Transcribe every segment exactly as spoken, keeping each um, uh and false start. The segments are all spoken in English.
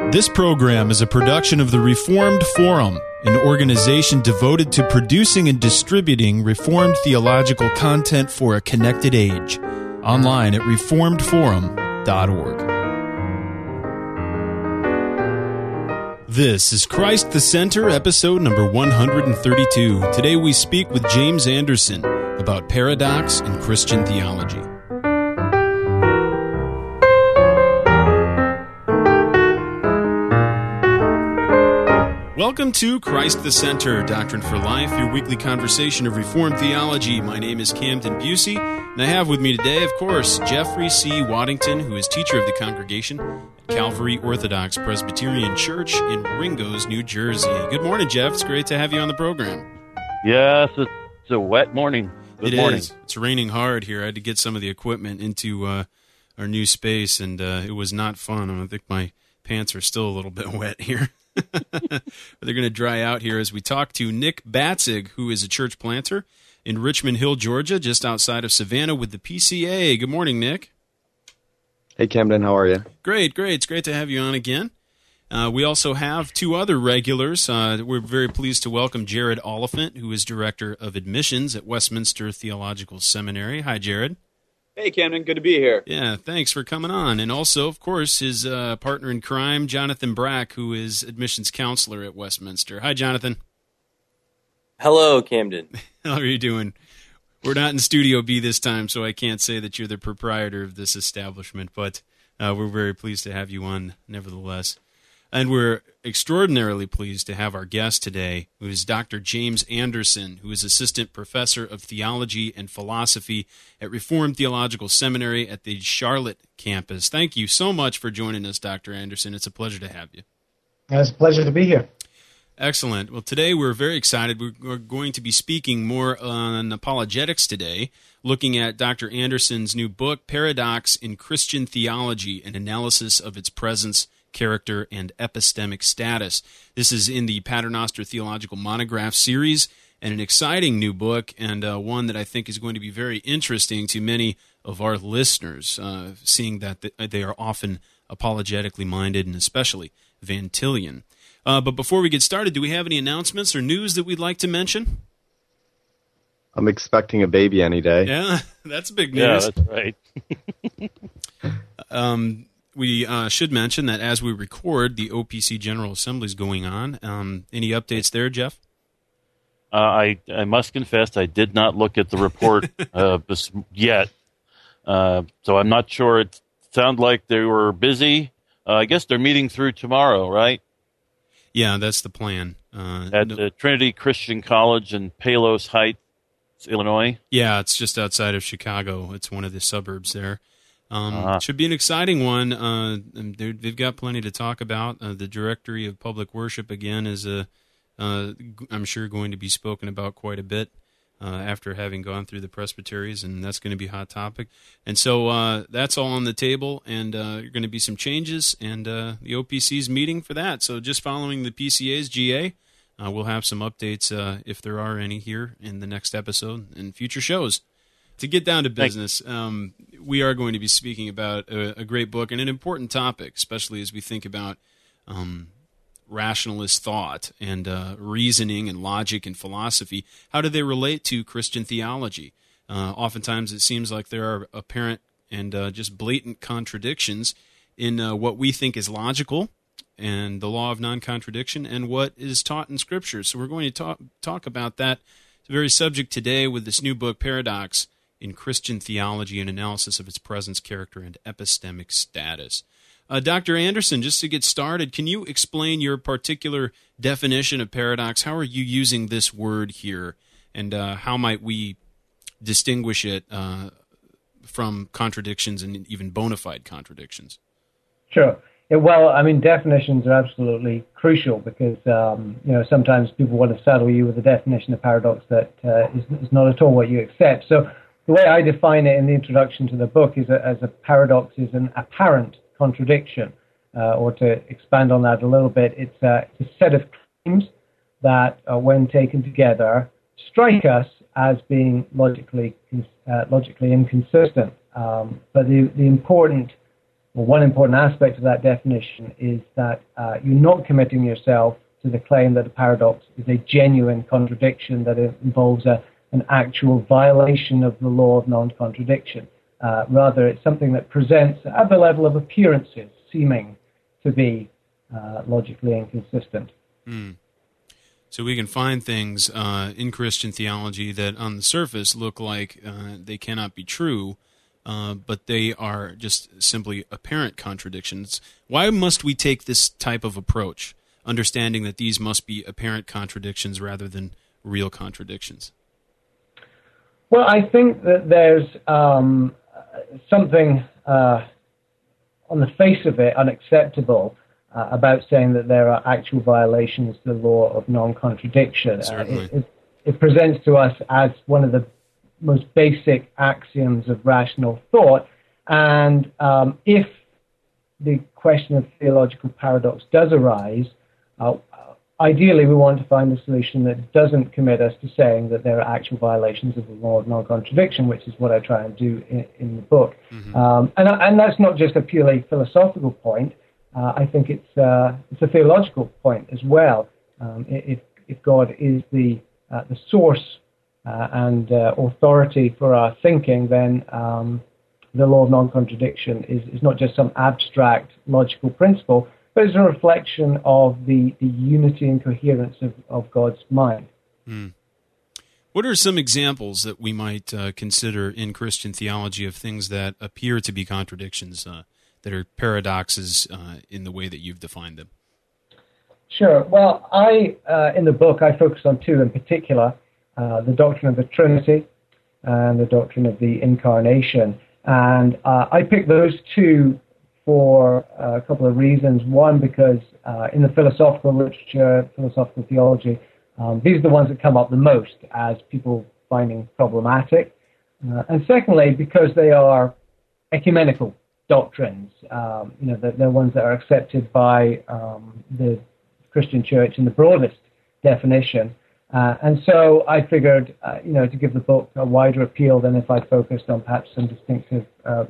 This program is a production of the Reformed Forum, an organization devoted to producing and distributing Reformed theological content for a connected age. Online at reformed forum dot org. This is Christ the Center, episode number one hundred thirty-two. Today we speak with James Anderson about paradox in Christian theology. Welcome to Christ the Center, Doctrine for Life, your weekly conversation of Reformed theology. My name is Camden Busey, and I have with me today, of course, Jeffrey C. Waddington, who is teacher of the congregation at Calvary Orthodox Presbyterian Church in Ringgoes, New Jersey. Good morning, Jeff. It's great to have you on the program. Yes, it's a wet morning. Good it morning. Is. It's raining hard here. I had to get some of the equipment into uh, our new space, and uh, it was not fun. I think my pants are still a little bit wet here. But they're going to dry out here as we talk to Nick Batzig, who is a church planter in Richmond Hill, Georgia, just outside of Savannah with the P C A. Good morning, Nick. Hey, Camden. How are you? Great, great. It's great to have you on again. Uh, we also have two other regulars. Uh, we're very pleased to welcome Jared Oliphant, who is Director of Admissions at Westminster Theological Seminary. Hi, Jared. Hey, Camden. Good to be here. Yeah, thanks for coming on. And also, of course, his uh, partner in crime, Jonathan Brack, who is admissions counselor at Westminster. Hi, Jonathan. Hello, Camden. How are you doing? We're not in Studio B this time, so I can't say that you're the proprietor of this establishment, but uh, we're very pleased to have you on nevertheless. And we're extraordinarily pleased to have our guest today, who is Doctor James Anderson, who is Assistant Professor of Theology and Philosophy at Reformed Theological Seminary at the Charlotte campus. Thank you so much for joining us, Doctor Anderson. It's a pleasure to have you. It's a pleasure to be here. Excellent. Well, today we're very excited. We're going to be speaking more on apologetics today, looking at Doctor Anderson's new book, Paradox in Christian Theology, an analysis of its presence, character, and epistemic status. This is in the Paternoster Theological Monograph series, and an exciting new book, and uh, one that I think is going to be very interesting to many of our listeners, uh, seeing that they are often apologetically minded, and especially Van Tillian. Uh, but before we get started, do we have any announcements or news that we'd like to mention? I'm expecting a baby any day. Yeah, that's big news. Yeah, that's right. um, we uh, should mention that as we record, the O P C General Assembly is going on. Um, any updates there, Jeff? Uh, I I must confess I did not look at the report uh, yet, uh, so I'm not sure. It sounded like they were busy. Uh, I guess they're meeting through tomorrow, right? Yeah, that's the plan. Uh, At no, the Trinity Christian College in Palos Heights, Illinois. Yeah, it's just outside of Chicago. It's one of the suburbs there. Um, Uh-huh. Should be an exciting one. Uh, they've got plenty to talk about. Uh, the Directory of Public Worship, again, is, a, uh, I'm sure, going to be spoken about quite a bit uh, after having gone through the presbyteries, and that's going to be a hot topic. And so uh, that's all on the table, and uh, there are going to be some changes, and uh, the O P C's meeting for that. So just following the P C A's G A, uh, we'll have some updates, uh, if there are any, here in the next episode and future shows. To get down to business, um, we are going to be speaking about a, a great book and an important topic, especially as we think about um, rationalist thought and uh, reasoning and logic and philosophy. How do they relate to Christian theology? Uh, oftentimes it seems like there are apparent and uh, just blatant contradictions in uh, what we think is logical and the law of non-contradiction and what is taught in Scripture. So we're going to talk, talk about that very subject today with this new book, Paradox in Christian Theology, an analysis of its presence, character, and epistemic status. Uh, Doctor Anderson, just to get started, can you explain your particular definition of paradox? How are you using this word here, and uh, how might we distinguish it uh, from contradictions and even bona fide contradictions? Sure. Yeah, well, I mean, definitions are absolutely crucial because, um, you know, sometimes people want to saddle you with a definition of paradox that uh, is, is not at all what you accept. So the way I define it in the introduction to the book is a, as a paradox is an apparent contradiction, uh, or to expand on that a little bit, it's a, it's a set of claims that, uh, when taken together, strike us as being logically uh, logically inconsistent. Um, but the, the important well, one important aspect of that definition is that uh, you're not committing yourself to the claim that a paradox is a genuine contradiction, that it involves a, an actual violation of the law of non-contradiction. Uh, rather, it's something that presents at the level of appearances, seeming to be uh, logically inconsistent. Mm. So we can find things uh, in Christian theology that on the surface look like uh, they cannot be true, uh, but they are just simply apparent contradictions. Why must we take this type of approach, understanding that these must be apparent contradictions rather than real contradictions? Well, I think that there's um, something uh, on the face of it unacceptable uh, about saying that there are actual violations to the law of non-contradiction. Uh, it, it, it presents to us as one of the most basic axioms of rational thought, and um, if the question of theological paradox does arise, uh, ideally we want to find a solution that doesn't commit us to saying that there are actual violations of the law of non-contradiction, which is what I try and do in, in the book. Mm-hmm. Um, and, and that's not just a purely philosophical point. Uh, I think it's uh, it's a theological point as well. Um, if if God is the uh, the source uh, and uh, authority for our thinking, then um, the law of non-contradiction is, is not just some abstract logical principle, but it's a reflection of the, the unity and coherence of, of God's mind. Mm. What are some examples that we might uh, consider in Christian theology of things that appear to be contradictions, uh, that are paradoxes uh, in the way that you've defined them? Sure. Well, I uh, in the book, I focus on two in particular, uh, the doctrine of the Trinity and the doctrine of the Incarnation. And uh, I picked those two for uh, a couple of reasons. One, because uh, in the philosophical literature, philosophical theology, um, these are the ones that come up the most as people finding problematic. Uh, and secondly, because they are ecumenical doctrines. Um, you know, they're, they're ones that are accepted by um, the Christian church in the broadest definition. Uh, and so I figured, uh, you know, to give the book a wider appeal than if I focused on perhaps some distinctive uh,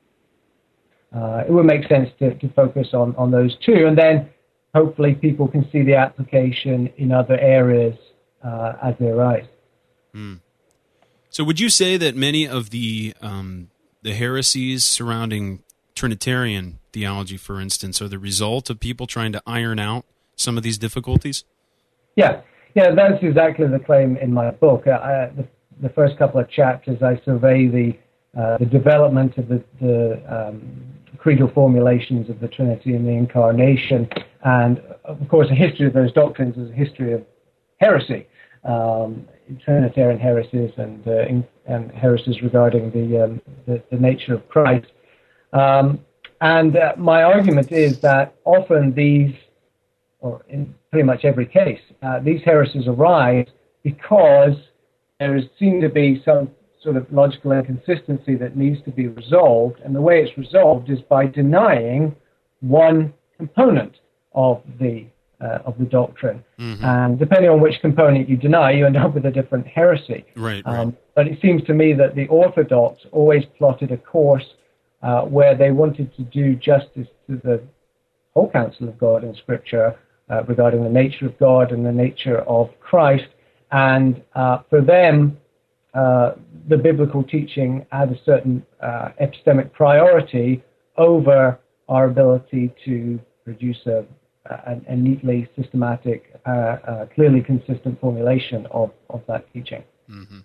Uh, it would make sense to, to focus on, on those two, and then hopefully people can see the application in other areas uh, as they arise. Hmm. So would you say that many of the um, the heresies surrounding Trinitarian theology, for instance, are the result of people trying to iron out some of these difficulties? Yeah, yeah, that's exactly the claim in my book. Uh, I, the, the first couple of chapters, I survey the uh, the development of the, the um, creedal formulations of the Trinity and the Incarnation, and of course a history of those doctrines is a history of heresy, um, Trinitarian heresies and, uh, in, and heresies regarding the, um, the, the nature of Christ. Um, and uh, my argument is that often these, or in pretty much every case, uh, these heresies arise because there seems to be some sort of logical inconsistency that needs to be resolved, and the way it's resolved is by denying one component of the uh, of the doctrine. Mm-hmm. And depending on which component you deny, you end up with a different heresy. Right, um, right. But it seems to me that the Orthodox always plotted a course uh, where they wanted to do justice to the whole counsel of God in Scripture uh, regarding the nature of God and the nature of Christ, and uh, for them, Uh, the biblical teaching had a certain uh, epistemic priority over our ability to produce a, a, a neatly systematic, uh, uh, clearly consistent formulation of, of that teaching. Mm-hmm.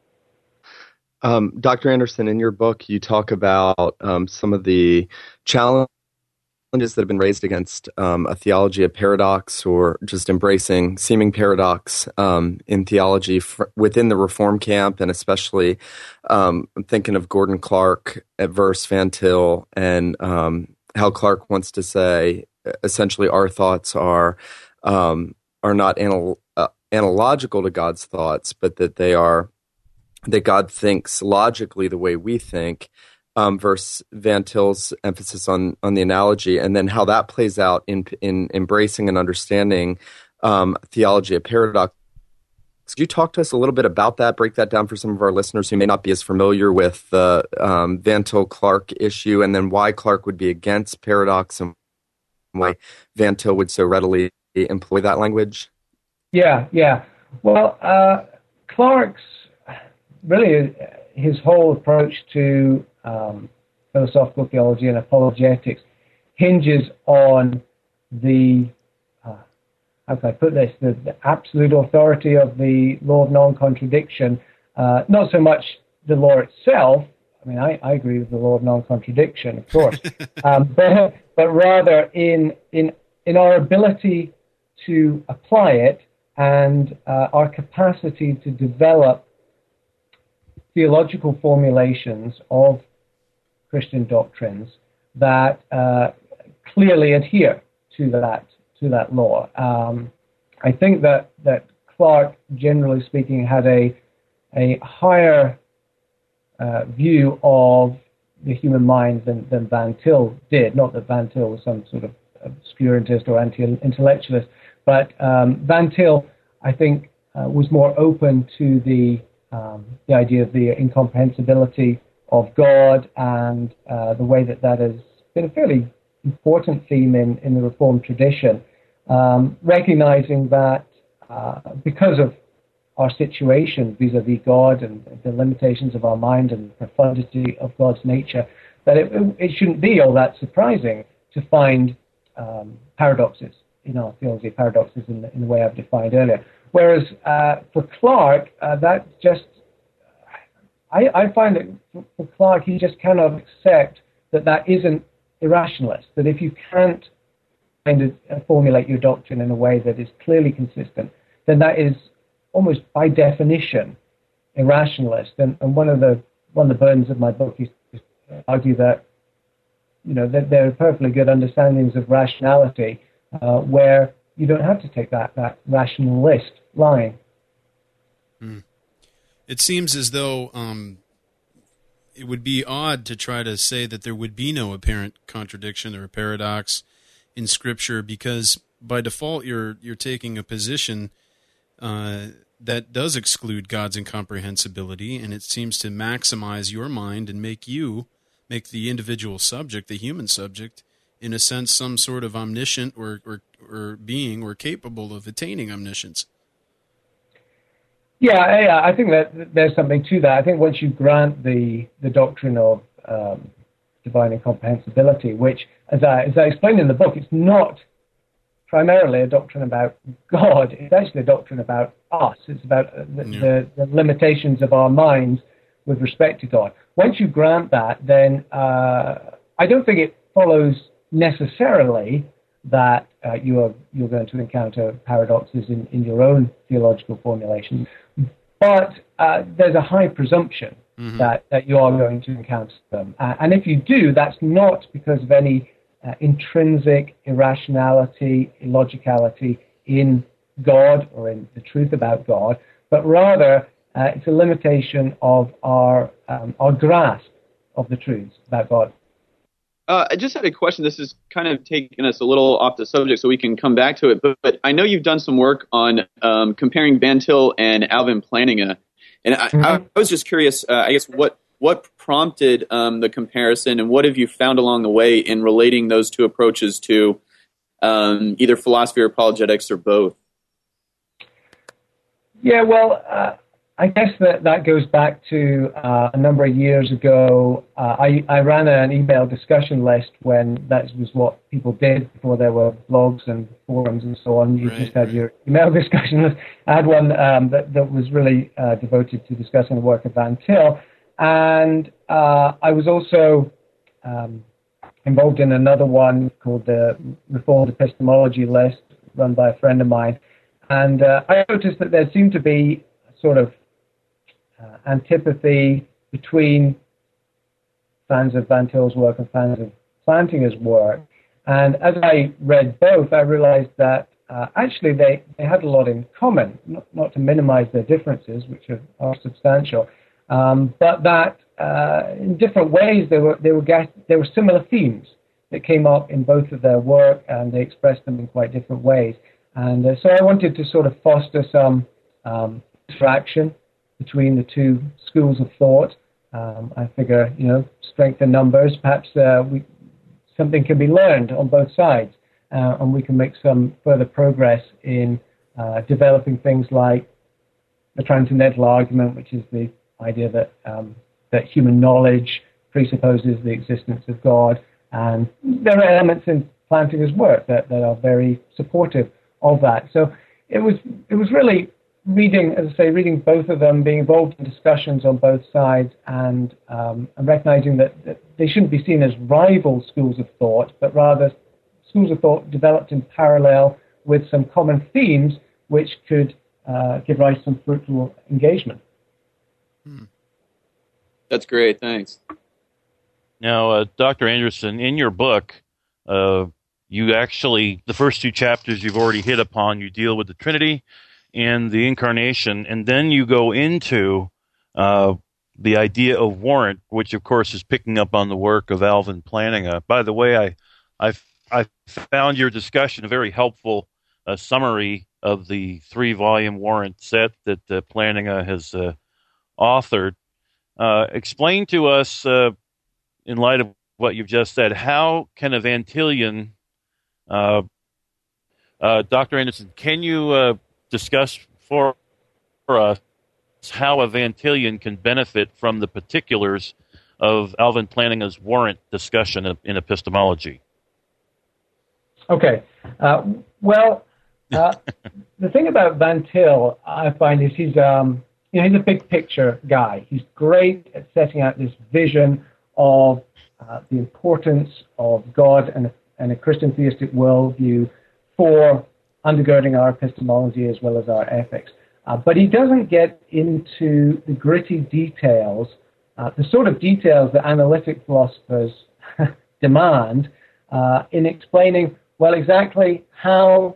Um, Doctor Anderson, in your book, you talk about um, some of the challenges that have been raised against um, a theology of paradox, or just embracing seeming paradox um, in theology fr- within the Reform camp, and especially um, I'm thinking of Gordon Clark at Verse Van Til, and um, how Clark wants to say essentially our thoughts are um, are not anal- uh, analogical to God's thoughts, but that they are that God thinks logically the way we think. Um, versus Van Til's emphasis on on the analogy, and then how that plays out in in embracing and understanding um, theology of paradox Could you talk to us a little bit about that, break that down for some of our listeners who may not be as familiar with the um, Van Til-Clark issue, and then why Clark would be against paradox and why Van Til would so readily employ that language? Yeah, yeah. Well, uh, Clark's, really, his whole approach to um, philosophical theology and apologetics hinges on the how can I put this, the, the absolute authority of the law of non-contradiction, uh, not so much the law itself. I mean, I, I agree with the law of non-contradiction, of course, um, but, but rather in, in, in our ability to apply it and uh, our capacity to develop theological formulations of Christian doctrines that uh, clearly adhere to that to that law. Um, I think that, that Clark, generally speaking, had a, a higher uh, view of the human mind than, than Van Til did. Not that Van Til was some sort of obscurantist or anti-intellectualist, but um, Van Til, I think, uh, was more open to the, um, the idea of the incomprehensibility of God and uh, the way that that has been a fairly important theme in, in the Reformed tradition, um, recognizing that uh, because of our situation vis-a-vis God and the limitations of our mind and the profundity of God's nature, that it, it shouldn't be all that surprising to find um, paradoxes in our theology, paradoxes in the, in the way I've defined earlier. Whereas uh, for Clark, uh, that just, I, I find that for Clark, he just cannot accept that that isn't irrationalist, that if you can't kind of formulate your doctrine in a way that is clearly consistent, then that is almost by definition irrationalist. And, and one of the one of the burdens of my book is to argue that, you know, that there are perfectly good understandings of rationality uh, where you don't have to take that, that rationalist line. Hmm. It seems as though um, it would be odd to try to say that there would be no apparent contradiction or paradox in Scripture, because by default you're you're taking a position uh, that does exclude God's incomprehensibility, and it seems to maximize your mind and make you, make the individual subject, the human subject, in a sense, some sort of omniscient or or, or being or capable of attaining omniscience. Yeah, yeah, I think that there's something to that. I think once you grant the the doctrine of um, divine incomprehensibility, which, as I as I explained in the book, it's not primarily a doctrine about God. It's actually a doctrine about us. It's about the, yeah. the, the limitations of our minds with respect to God. Once you grant that, then uh, I don't think it follows necessarily that uh, you are you're going to encounter paradoxes in, in your own theological formulation. But uh, there's a high presumption mm-hmm. that, that you are going to encounter them. Uh, and if you do, that's not because of any uh, intrinsic irrationality, illogicality in God or in the truth about God, but rather uh, it's a limitation of our, um, our grasp of the truths about God. Uh, I just had a question. This is kind of taking us a little off the subject, so we can come back to it. But, but I know you've done some work on um, comparing Van Til and Alvin Plantinga, and I, mm-hmm. I, I was just curious. Uh, I guess what what prompted um, the comparison, and what have you found along the way in relating those two approaches to um, either philosophy or apologetics or both? Yeah, well. Uh I guess that, that goes back to uh, a number of years ago. Uh, I, I ran an email discussion list when that was what people did before there were blogs and forums and so on. You right, just had right. your email discussion list. I had one um, that, that was really uh, devoted to discussing the work of Van Til. And uh, I was also um, involved in another one called the Reformed Epistemology List, run by a friend of mine. And uh, I noticed that there seemed to be sort of Uh, antipathy between fans of Van Til's work and fans of Plantinga's work. And as I read both, I realized that uh, actually they, they had a lot in common, not, not to minimize their differences, which are, are substantial, um, but that uh, in different ways they were, they were get, there were similar themes that came up in both of their work, and they expressed them in quite different ways. And uh, so I wanted to sort of foster some um, interaction between the two schools of thought. Um, I figure, you know, strength in numbers, perhaps uh, we, something can be learned on both sides, uh, and we can make some further progress in uh, developing things like the transcendental argument, which is the idea that um, that human knowledge presupposes the existence of God. And there are elements in Plantinga's work that, that are very supportive of that. So it was it was really reading, as I say, reading both of them, being involved in discussions on both sides, and, um, and recognizing that, that they shouldn't be seen as rival schools of thought, but rather schools of thought developed in parallel with some common themes which could uh, give rise to some fruitful engagement. Hmm. That's great. Thanks. Now, uh, Doctor Anderson, in your book, uh, you actually, the first two chapters you've already hit upon, you deal with the Trinity and the Incarnation, and then you go into uh, the idea of warrant, which, of course, is picking up on the work of Alvin Plantinga. By the way, I I, I found your discussion a very helpful uh, summary of the three-volume warrant set that uh, Plantinga has uh, authored. Uh, explain to us, uh, in light of what you've just said, how can a Van Tillian, uh, uh, Doctor Anderson, can you uh, discuss for, for us how a Van Tillian can benefit from the particulars of Alvin Plantinga's warrant discussion in epistemology? Okay. Uh, well, uh, the thing about Van Til, I find, is he's um, you know, he's a big picture guy. He's great at setting out this vision of uh, the importance of God and, and a Christian theistic worldview for undergirding our epistemology as well as our ethics. Uh, but he doesn't get into the gritty details, uh, the sort of details that analytic philosophers demand uh, in explaining, well, exactly how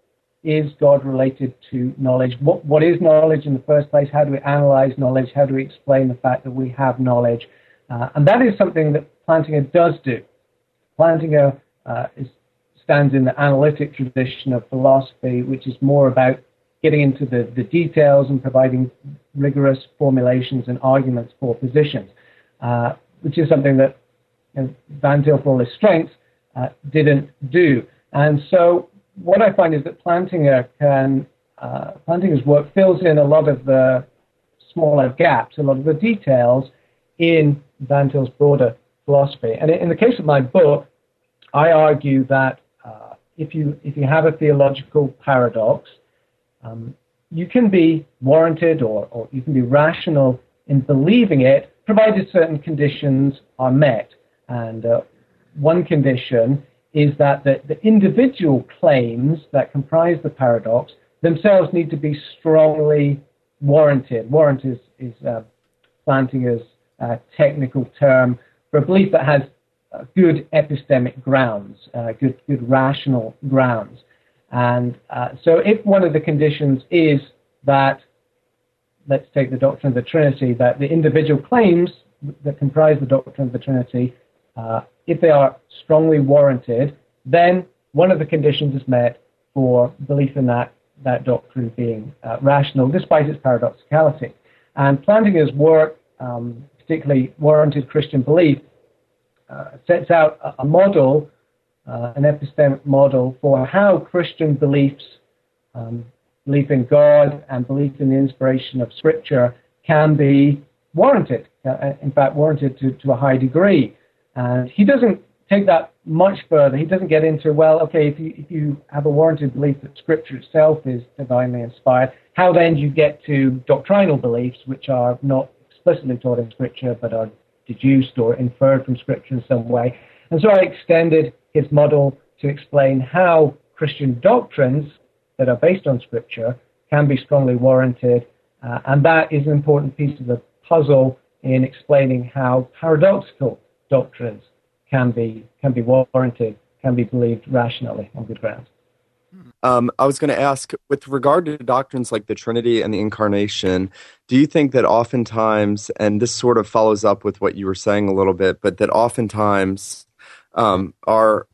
is God related to knowledge? What, what is knowledge in the first place? How do we analyze knowledge? How do we explain the fact that we have knowledge? Uh, and that is something that Plantinga does do. Plantinga uh, is, stands in the analytic tradition of philosophy, which is more about getting into the, the details and providing rigorous formulations and arguments for positions, uh, which is something that, you know, Van Til, for all his strengths, uh, didn't do. And so what I find is that Plantinga can, uh, Plantinga's work fills in a lot of the smaller gaps, a lot of the details in Van Til's broader philosophy. And in the case of my book, I argue that uh, if you if you have a theological paradox, um, you can be warranted or, or you can be rational in believing it, provided certain conditions are met. And uh, one condition is that the, the individual claims that comprise the paradox themselves need to be strongly warranted. Warrant is, is uh, Plantinga's uh, technical term for a belief that has uh, good epistemic grounds, uh, good, good rational grounds. And uh, so if one of the conditions is that, let's take the doctrine of the Trinity, that the individual claims that comprise the doctrine of the Trinity, uh, if they are strongly warranted, then one of the conditions is met for belief in that, that doctrine being uh, rational, despite its paradoxicality. And Plantinga's work, um, particularly Warranted Christian Belief, uh, sets out a, a model, uh, an epistemic model for how Christian beliefs, um, belief in God and belief in the inspiration of Scripture, can be warranted, uh, in fact, warranted to, to a high degree. And he doesn't take that much further. He doesn't get into, well, okay, if you, if you have a warranted belief that Scripture itself is divinely inspired, how then do you get to doctrinal beliefs which are not explicitly taught in Scripture but are deduced or inferred from Scripture in some way? And so I extended his model to explain how Christian doctrines that are based on Scripture can be strongly warranted, uh, and that is an important piece of the puzzle in explaining how paradoxical doctrines can be can be warranted, can be believed rationally on good grounds. Um, I was going to ask, with regard to doctrines like the Trinity and the Incarnation, do you think that oftentimes, and this sort of follows up with what you were saying a little bit, but that oftentimes um, our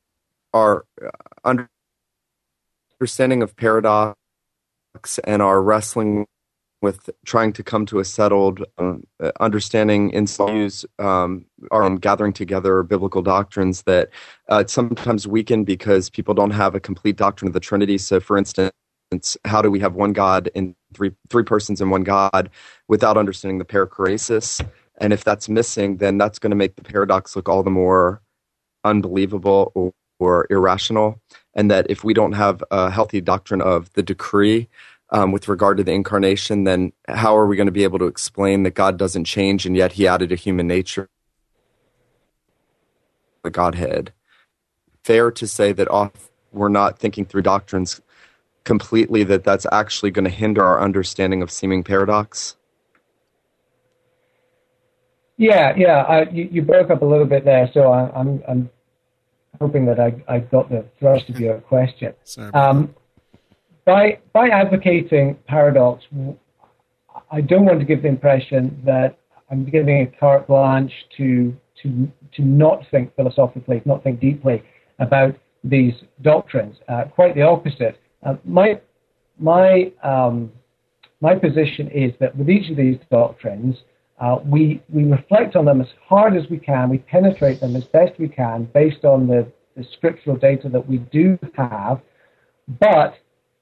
our understanding of paradox and our wrestling with trying to come to a settled um, understanding in some views, um, or um, gathering together biblical doctrines that uh, sometimes weaken because people don't have a complete doctrine of the Trinity. So, for instance, how do we have one God in three three persons in one God without understanding the perichoresis? And if that's missing, then that's going to make the paradox look all the more unbelievable or, or irrational. And that if we don't have a healthy doctrine of the decree, Um, with regard to the incarnation, then how are we going to be able to explain that God doesn't change and yet he added a human nature, the Godhead? Fair to say that off, we're not thinking through doctrines completely, that that's actually going to hinder our understanding of seeming paradox? Yeah, yeah. I, you, you broke up a little bit there, so I, I'm, I'm hoping that I, I got the thrust of your question. Sorry. Um, By by advocating paradox, I don't want to give the impression that I'm giving a carte blanche to to to not think philosophically, not think deeply about these doctrines. Uh, quite the opposite. Uh, my my um, my position is that with each of these doctrines, uh, we we reflect on them as hard as we can. We penetrate them as best we can based on the, the scriptural data that we do have, but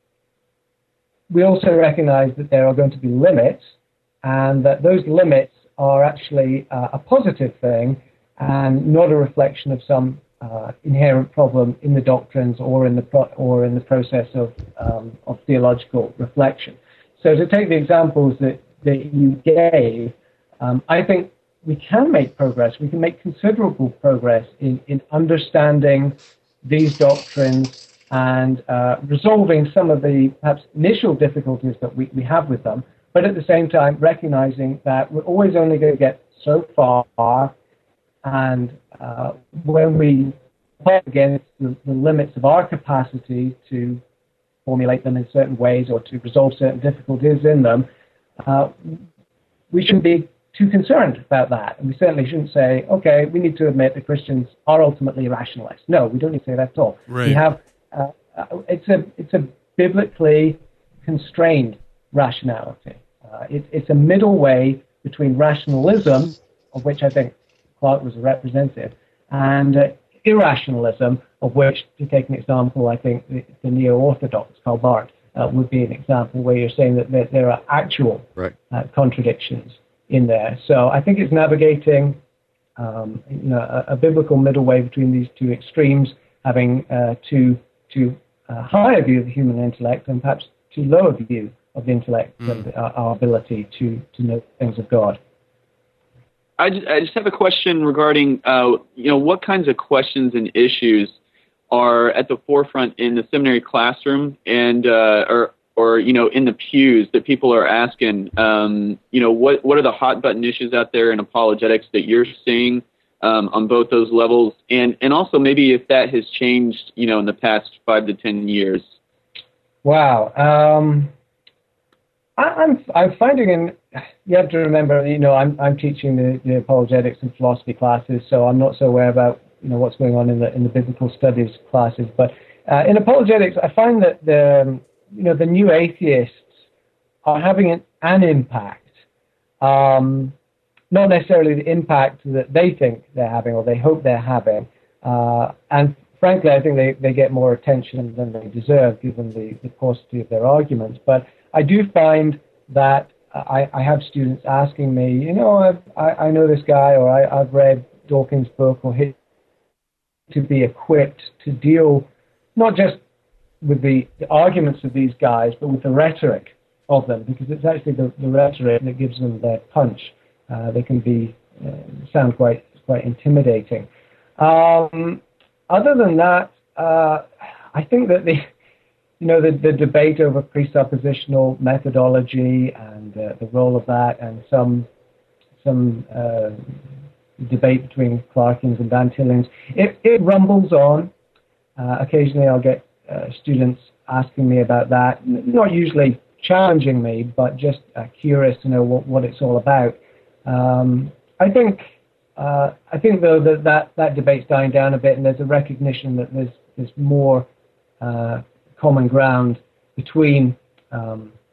we also recognize that there are going to be limits, and that those limits are actually uh, a positive thing and not a reflection of some uh, inherent problem in the doctrines or in the pro- or in the process of um, of theological reflection. So to take the examples that, that you gave, um, I think we can make progress. We can make considerable progress in, in understanding these doctrines and uh, resolving some of the perhaps initial difficulties that we, we have with them, but at the same time recognizing that we're always only going to get so far, and uh, when we fight against the, the limits of our capacity to formulate them in certain ways or to resolve certain difficulties in them, uh, we shouldn't be too concerned about that. And we certainly shouldn't say, okay, we need to admit that Christians are ultimately rationalists. No, we don't need to say that at all. Right. We have Uh, it's a it's a biblically constrained rationality. Uh, it, it's a middle way between rationalism, of which I think Clarke was a representative, and uh, irrationalism, of which, to take an example, I think the, the neo-orthodox Karl Barth uh, would be an example where you're saying that there, there are actual right. uh, contradictions in there. So I think it's navigating um, you know, a, a biblical middle way between these two extremes, having uh, two to a higher view of the human intellect and perhaps too low a view of the intellect mm. and our, our ability to, to know things of God. I just, I just have a question regarding, uh, you know, what kinds of questions and issues are at the forefront in the seminary classroom and, uh, or, or, you know, in the pews that people are asking, um, you know, what, what are the hot button issues out there in apologetics that you're seeing Um, on both those levels, and, and also maybe if that has changed, you know, in the past five to ten years. Wow, um, I, I'm I'm finding, in you have to remember, you know, I'm I'm teaching the, the apologetics and philosophy classes, so I'm not so aware about you know what's going on in the in the biblical studies classes. But uh, in apologetics, I find that the you know the new atheists are having an, an impact. Um, Not necessarily the impact that they think they're having or they hope they're having. Uh, and frankly, I think they, they get more attention than they deserve given the, the paucity of their arguments. But I do find that I, I have students asking me, you know, I've, I, I know this guy, or I, I've read Dawkins' book, or his, to be equipped to deal not just with the, the arguments of these guys, but with the rhetoric of them, because it's actually the, the rhetoric that gives them their punch. Uh, they can be uh, sound quite quite intimidating. Um, other than that, uh, I think that the you know the, the debate over presuppositional methodology and uh, the role of that, and some some uh, debate between Clarkians and Van Tilians, it, it rumbles on. Uh, occasionally, I'll get uh, students asking me about that, not usually challenging me, but just uh, curious to know what, what it's all about. Um, I think uh, I think though that, that that debate's dying down a bit, and there's a recognition that there's there's more uh, common ground between um,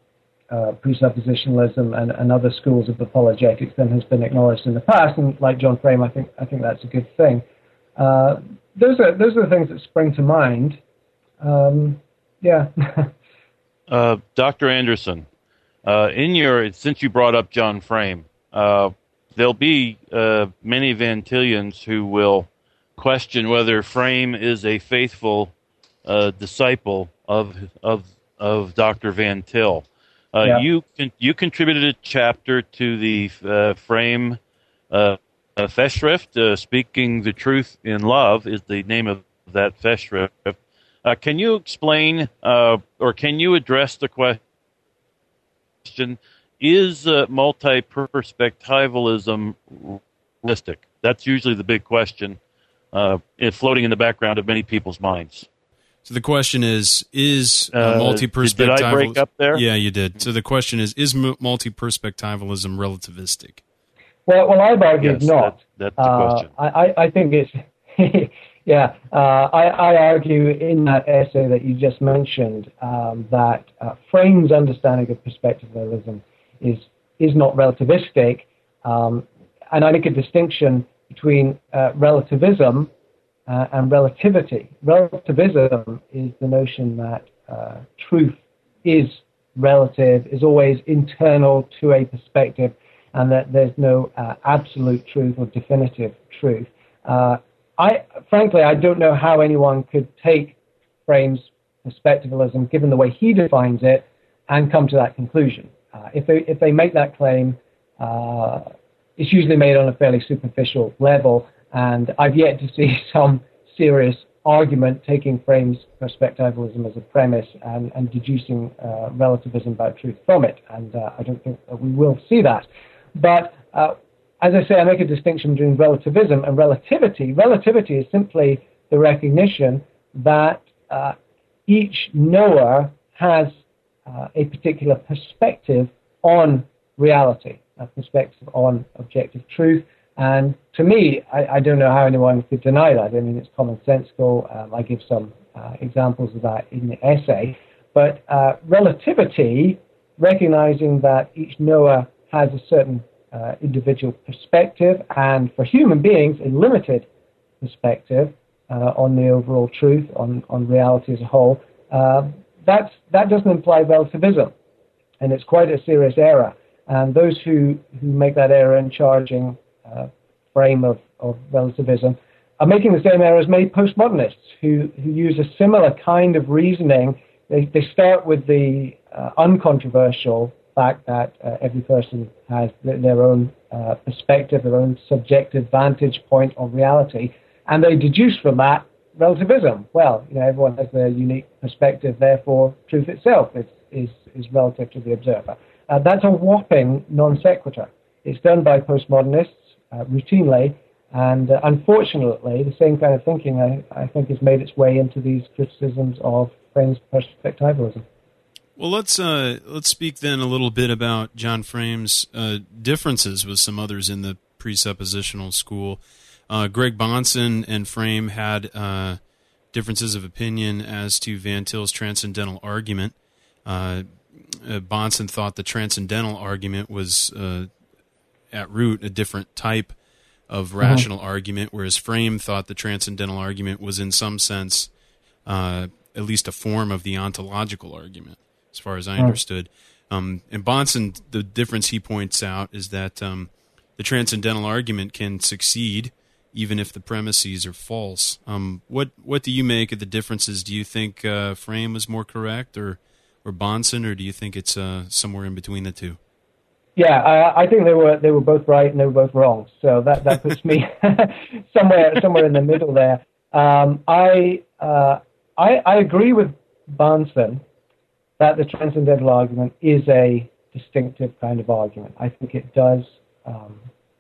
uh, presuppositionalism and, and other schools of apologetics than has been acknowledged in the past. And like John Frame, I think I think that's a good thing. Uh, those are those are the things that spring to mind. Um, yeah. uh, Doctor Anderson, uh, in your since you brought up John Frame, uh, there'll be uh, many Van Tillians who will question whether Frame is a faithful uh, disciple of of of Doctor Van Til. Uh, yeah. You you contributed a chapter to the uh, Frame uh, uh, Festschrift. Uh, Speaking the Truth in Love is the name of that Festschrift. Uh, can you explain, uh, or can you address the question, is uh, multi-perspectivalism realistic? That's usually the big question uh, floating in the background of many people's minds. So the question is, is uh, multi-perspectivalism... Did I break up there? Yeah, you did. So the question is, is multi-perspectivalism relativistic? Well, well I've argued yes, not. That, that's the uh, question. I, I think it's... yeah, uh, I, I argue in that essay that you just mentioned um, that uh, Frame's understanding of perspectivalism is, is not relativistic, um, and I make a distinction between uh, relativism Uh, and relativity. Relativism is the notion that uh, truth is relative, is always internal to a perspective, and that there's no uh, absolute truth or definitive truth. Uh, I, frankly, I don't know how anyone could take Frame's perspectivalism, given the way he defines it, and come to that conclusion. Uh, if they if they make that claim, uh, it's usually made on a fairly superficial level. And I've yet to see some serious argument taking Frame's perspectivalism as a premise and, and deducing uh, relativism about truth from it. And uh, I don't think that we will see that. But uh, as I say, I make a distinction between relativism and relativity. Relativity is simply the recognition that uh, each knower has uh, a particular perspective on reality, a perspective on objective truth. And to me, I, I don't know how anyone could deny that. I mean, it's commonsensical. Um, I give some uh, examples of that in the essay. But uh, relativity, recognizing that each knower has a certain uh, individual perspective, and for human beings, a limited perspective uh, on the overall truth, on, on reality as a whole, uh, that's, that doesn't imply relativism. And it's quite a serious error. And those who, who make that error in charging Uh, frame of, of relativism are making the same error as many postmodernists who, who use a similar kind of reasoning. They, they start with the uh, uncontroversial fact that uh, every person has th- their own uh, perspective, their own subjective vantage point on reality, and they deduce from that relativism. Well, you know, everyone has their unique perspective, therefore truth itself is, is, is relative to the observer. Uh, that's a whopping non sequitur. It's done by postmodernists Uh, routinely, and uh, unfortunately, the same kind of thinking, I, I think, has made its way into these criticisms of Frame's perspectivalism. Well, let's uh, let's speak then a little bit about John Frame's uh, differences with some others in the presuppositional school. Uh, Greg Bahnsen and Frame had uh, differences of opinion as to Van Til's transcendental argument. Uh, uh, Bahnsen thought the transcendental argument was uh, at root a different type of rational mm-hmm. argument, whereas Frame thought the transcendental argument was in some sense uh, at least a form of the ontological argument, as far as I mm-hmm. understood. Um, and Bahnsen, the difference he points out is that um, the transcendental argument can succeed even if the premises are false. Um, what what do you make of the differences? Do you think uh, Frame was more correct, or, or Bahnsen, or do you think it's uh, somewhere in between the two? Yeah, I, I think they were they were both right and they were both wrong. So that, that puts me somewhere somewhere in the middle there. Um, I, uh, I I agree with Bahnsen that the transcendental argument is a distinctive kind of argument. I think it does um,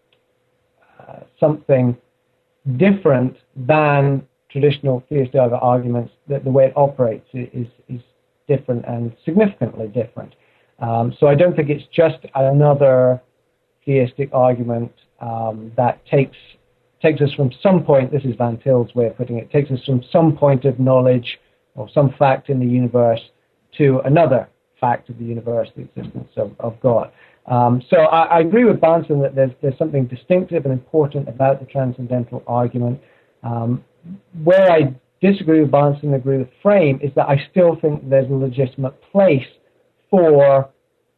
uh, something different than traditional theistic arguments. That the way it operates is is different and significantly different. Um, so I don't think it's just another theistic argument um, that takes takes us from some point, this is Van Til's way of putting it, takes us from some point of knowledge or some fact in the universe to another fact of the universe, the existence of, of God. Um, so I, I agree with Bahnsen that there's, there's something distinctive and important about the transcendental argument. Um, where I disagree with Bahnsen and agree with Frame is that I still think there's a legitimate place for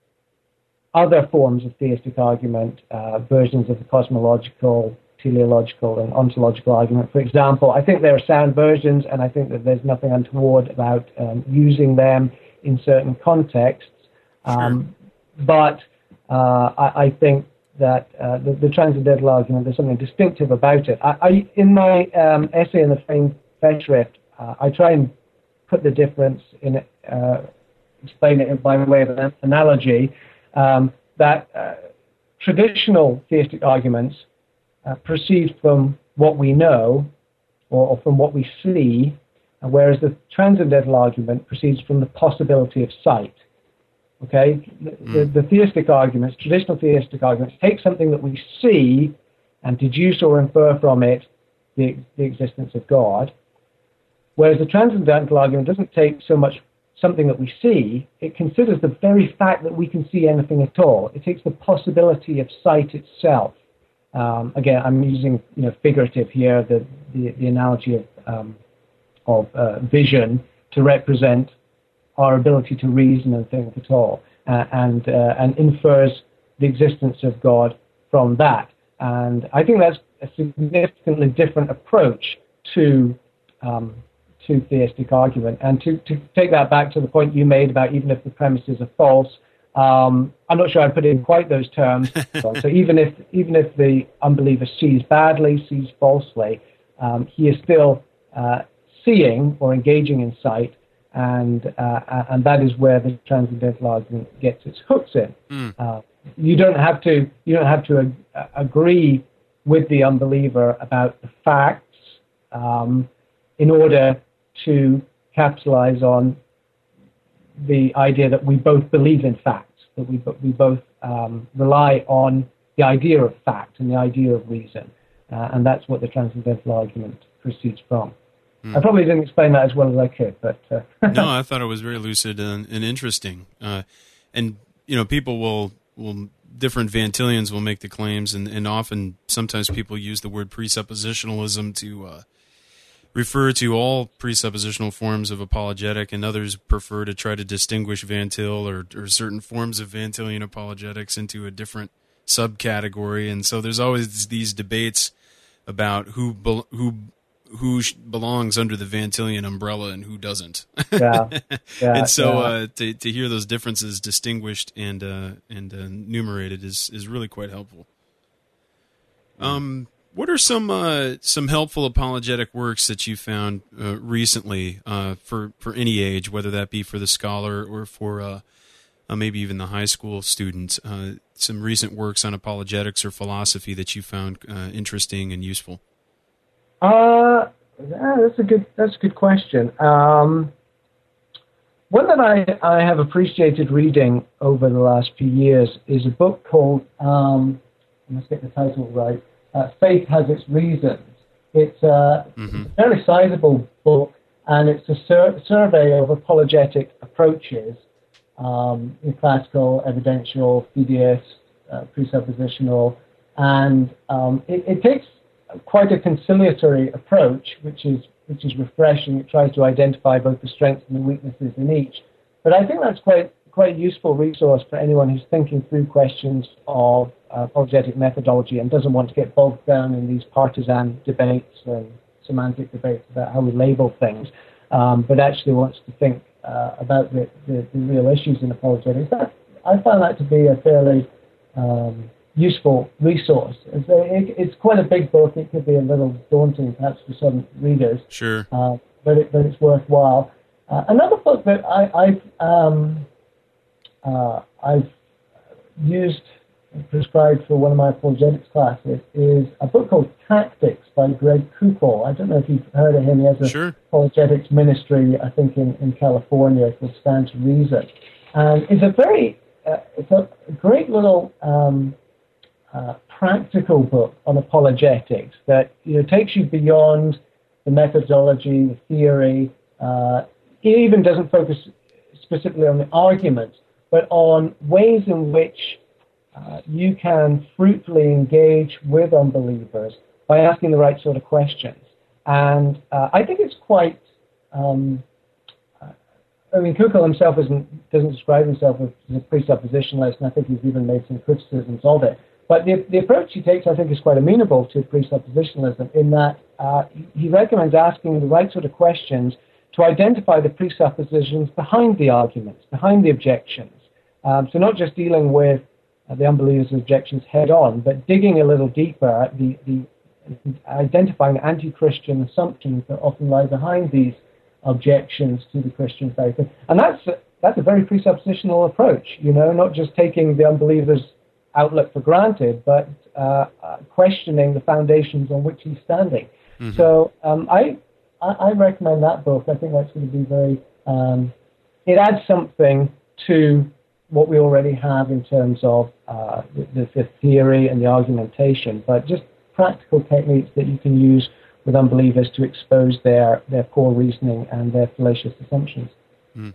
other forms of theistic argument, uh, versions of the cosmological, teleological, and ontological argument. For example, I think there are sound versions, and I think that there's nothing untoward about um, using them in certain contexts. Um, sure. But uh, I, I think that uh, the, the transcendental argument, there's something distinctive about it. I, I in my um, essay in the Frame Festschrift, uh, I try and put the difference in it, uh, explain it by way of an analogy, um, that uh, traditional theistic arguments uh, proceed from what we know or, or from what we see, uh, whereas the transcendental argument proceeds from the possibility of sight. Okay, the, mm. the, the theistic arguments, traditional theistic arguments, take something that we see and deduce or infer from it the, the existence of God, whereas the transcendental argument doesn't take so much something that we see, it considers the very fact that we can see anything at all. It takes the possibility of sight itself. Um, again, I'm using you know figurative here, the, the, the analogy of, um, of uh, vision to represent our ability to reason and think at all, uh, and uh, and infers the existence of God from that. And I think that's a significantly different approach to um, to theistic argument. And to, to take that back to the point you made about even if the premises are false, um, I'm not sure I'd put it in quite those terms. so, so even if even if the unbeliever sees badly, sees falsely, um, he is still uh, seeing or engaging in sight. And uh, and that is where the transcendental argument gets its hooks in. Mm. Uh, you don't have to you don't have to ag- agree with the unbeliever about the facts um, in order to capitalize on the idea that we both believe in facts, that we we both um, rely on the idea of fact and the idea of reason, uh, and that's what the transcendental argument proceeds from. Hmm. I probably didn't explain that as well as I could, but uh, no, I thought it was very lucid and, and interesting. Uh, and you know, people will will different Van Tillians will make the claims, and, and often sometimes people use the word presuppositionalism to uh, refer to all presuppositional forms of apologetic, and others prefer to try to distinguish Van Til or, or certain forms of Van Tillian apologetics into a different subcategory. And so there's always these debates about who be, who. who belongs under the Van Tillian umbrella and who doesn't. Yeah, yeah, and so yeah. uh, to to hear those differences distinguished and uh, and uh, enumerated is is really quite helpful. Um, what are some uh, some helpful apologetic works that you found uh, recently uh, for for any age, whether that be for the scholar or for uh, uh, maybe even the high school student? Uh, some recent works on apologetics or philosophy that you found uh, interesting and useful. Uh, yeah, that's a good that's a good question. Um, one that I, I have appreciated reading over the last few years is a book called, um, I must get the title right, uh, Faith Has Its Reasons. It's, uh, mm-hmm. it's a fairly sizable book, and it's a sur- survey of apologetic approaches um, in classical, evidential, fideist, uh, presuppositional, and um, it, it takes quite a conciliatory approach, which is which is refreshing. It tries to identify both the strengths and the weaknesses in each. But I think that's quite quite a useful resource for anyone who's thinking through questions of uh, apologetic methodology and doesn't want to get bogged down in these partisan debates and semantic debates about how we label things, um, but actually wants to think uh, about the, the, the real issues in apologetics. That, I found that to be a fairly um, useful resource. It's, a, it's quite a big book. It could be a little daunting, perhaps, for some readers. Sure. Uh, but it, but it's worthwhile. Uh, another book that I, I've um, uh, I've used and prescribed for one of my apologetics classes is a book called Tactics by Greg Koukl. I don't know if you've heard of him. He has a sure. apologetics ministry, I think, in, in California called Stand to Reason. And it's a very uh, it's a great little um, Uh, practical book on apologetics that you know takes you beyond the methodology, the theory. Uh, it even doesn't focus specifically on the arguments, but on ways in which uh, you can fruitfully engage with unbelievers by asking the right sort of questions. And uh, I think it's quite, um, I mean, Kukel himself isn't, doesn't describe himself as a presuppositionalist, and I think he's even made some criticisms of it. But the, the approach he takes, I think, is quite amenable to presuppositionalism in that uh, he recommends asking the right sort of questions to identify the presuppositions behind the arguments, behind the objections. Um, so not just dealing with uh, the unbeliever's objections head on, but digging a little deeper, the, the identifying anti-Christian assumptions that often lie behind these objections to the Christian faith. And that's a, that's a very presuppositional approach, you know, not just taking the unbeliever's outlook for granted, but uh, uh, questioning the foundations on which he's standing. Mm-hmm. So um, I, I I recommend that book. I think that's going to be very, um, it adds something to what we already have in terms of uh, the, the theory and the argumentation, but just practical techniques that you can use with unbelievers to expose their, their poor reasoning and their fallacious assumptions. Mm.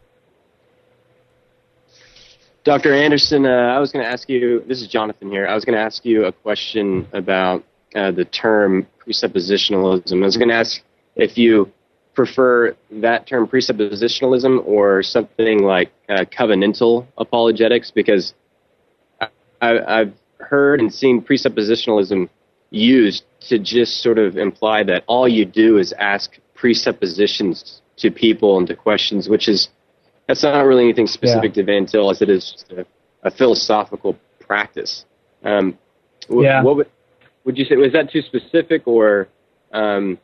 Doctor Anderson, uh, I was going to ask you, this is Jonathan here, I was going to ask you a question about uh, the term presuppositionalism. I was going to ask if you prefer that term presuppositionalism or something like uh, covenantal apologetics, because I, I, I've heard and seen presuppositionalism used to just sort of imply that all you do is ask presuppositions to people and to questions, which is, that's not really anything specific yeah. to Van Til as it is just a, a philosophical practice. Um, w- yeah. What would, would you say, was that too specific or? Um,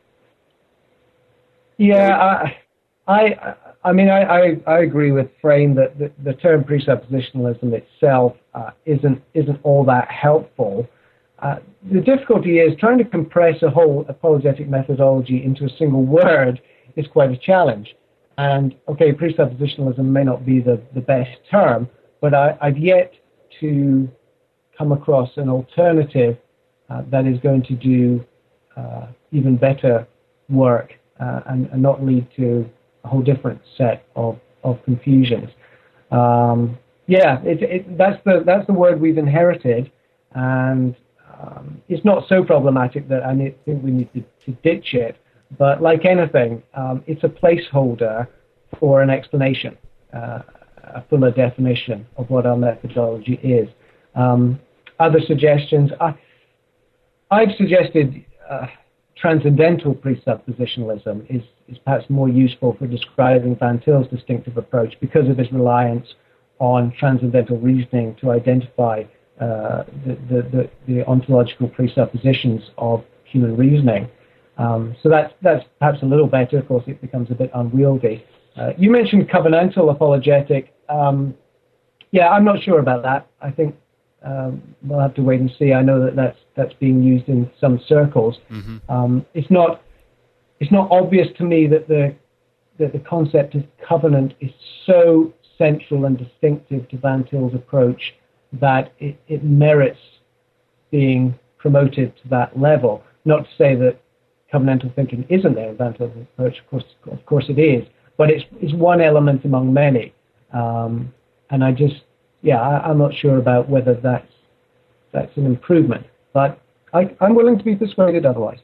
yeah, I, I, I mean, I, I, I agree with Frame that the, the term presuppositionalism itself uh, isn't isn't all that helpful. Uh, the difficulty is trying to compress a whole apologetic methodology into a single word is quite a challenge. And, okay, presuppositionalism may not be the, the best term, but I, I've yet to come across an alternative uh, that is going to do uh, even better work uh, and, and not lead to a whole different set of, of confusions. Um, yeah, it, it, that's the that's the word we've inherited, and um, it's not so problematic that I need, think we need to, to ditch it. But like anything, um, it's a placeholder for an explanation, uh, a fuller definition of what our methodology is. Um, other suggestions, I, I've suggested uh, transcendental presuppositionalism is, is perhaps more useful for describing Van Til's distinctive approach because of his reliance on transcendental reasoning to identify uh, the, the, the, the ontological presuppositions of human reasoning. Um, so that's, that's perhaps a little better. Of course, it becomes a bit unwieldy. Uh, you mentioned covenantal apologetic. Um, yeah, I'm not sure about that. I think um, we'll have to wait and see. I know that that's, that's being used in some circles. Mm-hmm. Um, it's not it's not obvious to me that the that the concept of covenant is so central and distinctive to Van Til's approach that it, it merits being promoted to that level. Not to say that covenantal thinking isn't there in Van Til's approach. Of course, of course it is, but it's it's one element among many. Um, and I just, yeah, I, I'm not sure about whether that's that's an improvement, but I, I'm willing to be persuaded otherwise.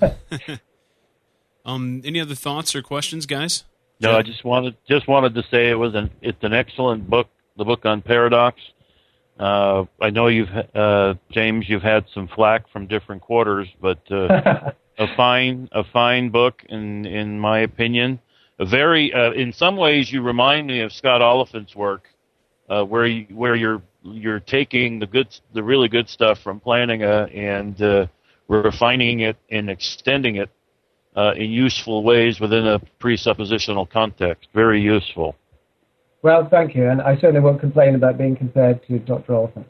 um, any other thoughts or questions, guys? No, I just wanted just wanted to say it was an it's an excellent book, the book on paradox. Uh, I know you've uh, James, you've had some flack from different quarters, but. Uh, A fine, a fine book, in in my opinion. A very, uh, in some ways, you remind me of Scott Oliphant's work, uh, where you, where you're you're taking the good, the really good stuff from Plantinga and uh, refining it and extending it uh, in useful ways within a presuppositional context. Very useful. Well, thank you, and I certainly won't complain about being compared to Doctor Oliphant.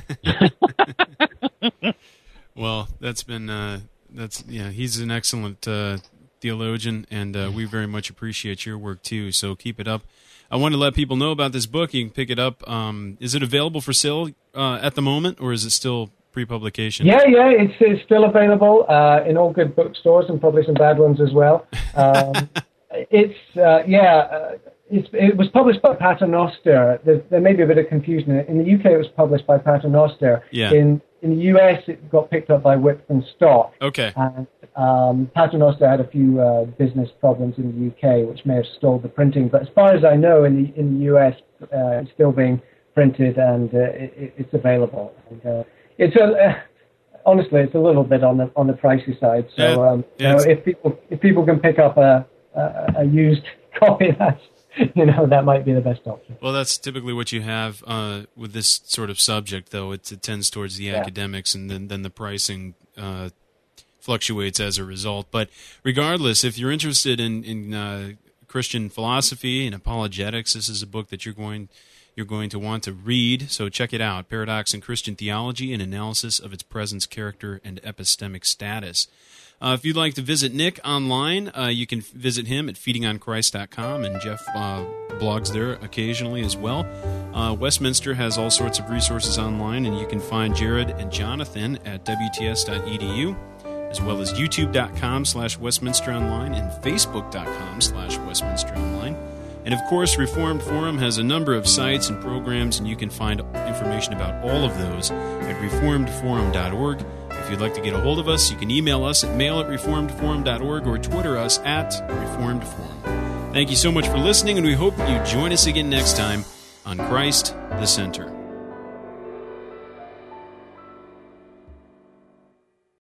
Well, that's been. Uh, That's yeah. He's an excellent uh, theologian, and uh, we very much appreciate your work too. So keep it up. I want to let people know about this book. You can pick it up. Um, is it available for sale uh, at the moment, or is it still pre-publication? Yeah, yeah, it's, it's still available uh, in all good bookstores and probably some bad ones as well. Um, it's uh, yeah. Uh, it's, it was published by Paternoster. There, there may be a bit of confusion. In the U K, it was published by Paternoster. Yeah. In in the U S, it got picked up by Whitf and Stock. Okay. And um, Paternoster had a few uh, business problems in the U K, which may have stalled the printing. But as far as I know, in the in the U S, uh, it's still being printed and uh, it, it's available. And, uh, it's a uh, honestly, it's a little bit on the on the pricey side. So yeah. um, Yeah, you know, if people if people can pick up a a, a used copy, that's you know that might be the best option. Well, that's typically what you have uh, with this sort of subject, though. It, it tends towards the Yeah. academics, and then then the pricing uh, fluctuates as a result. But regardless, if you're interested in in uh, Christian philosophy and apologetics, this is a book that you're going you're going to want to read. So check it out: Paradox in Christian Theology, an analysis of its presence, character, and epistemic status. Uh, if you'd like to visit Nick online, uh, you can visit him at feeding on christ dot com, and Jeff uh, blogs there occasionally as well. Uh, Westminster has all sorts of resources online, and you can find Jared and Jonathan at w t s dot e d u, as well as youtube dot com slash Westminster Online and facebook dot com slash Westminster Online. And of course, Reformed Forum has a number of sites and programs, and you can find information about all of those at reformed forum dot org. If you'd like to get a hold of us, you can email us at mail at reformed forum dot org or Twitter us at reformed forum. Thank you so much for listening, and we hope you join us again next time on Christ the Center.